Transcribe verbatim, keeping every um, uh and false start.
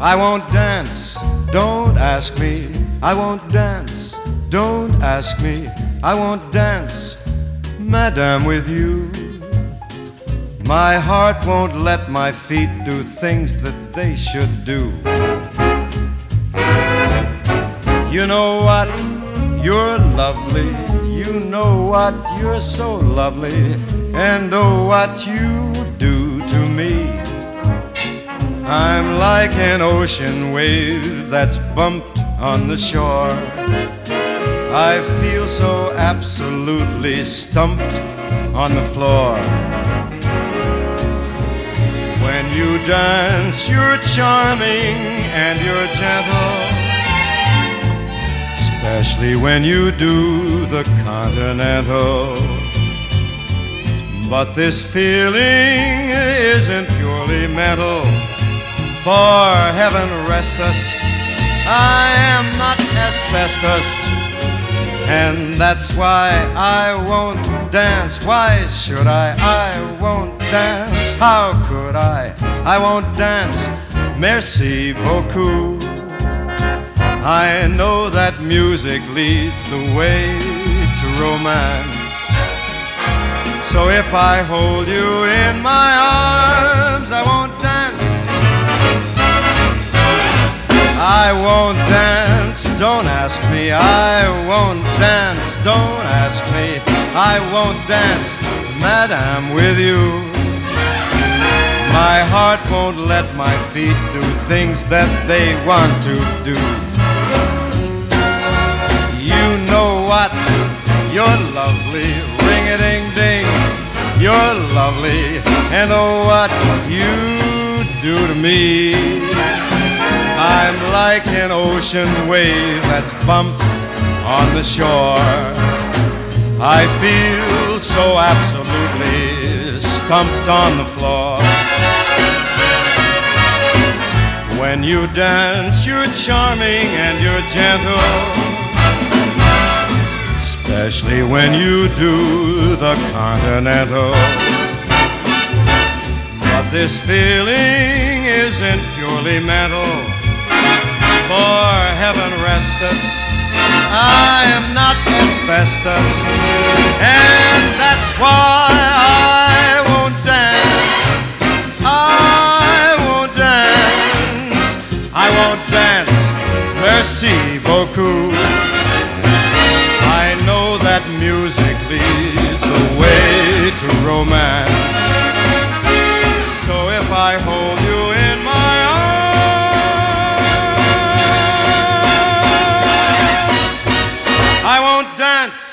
I won't dance, don't ask me. I won't dance, don't ask me. I won't dance, madame, with you. My heart won't let my feet do things that they should do. You know what? You're lovely. You know what? You're so lovely. And oh, what you do to me. I'm like an ocean wave that's bumped on the shore. I feel so absolutely stumped on the floor. When you dance, you're charming and you're gentle, especially when you do the continental. But this feeling isn't purely mental, for heaven rest us, I am not asbestos. And that's why I won't dance. Why should I? I won't dance. How could I? I won't dance. Merci beaucoup. I know that music leads the way to romance. So if I hold you in my arms, I won't dance. I won't dance, don't ask me. I won't dance, don't ask me. I won't dance, madame, with you. My heart won't let my feet do things that they want to do. You know what? You're lovely, ring-a-ding-ding. You're lovely, and oh, what you do to me. I'm like an ocean wave that's bumped on the shore. I feel so absolutely stumped on the floor. When you dance, you're charming and you're gentle, especially when you do the continental. But this feeling isn't purely mental, for heaven rest us, I am not asbestos. And that's why I won't dance. I won't dance. I won't dance. Merci beaucoup. I know that music leads the way to romance. So if I hold you in my arms, I won't dance.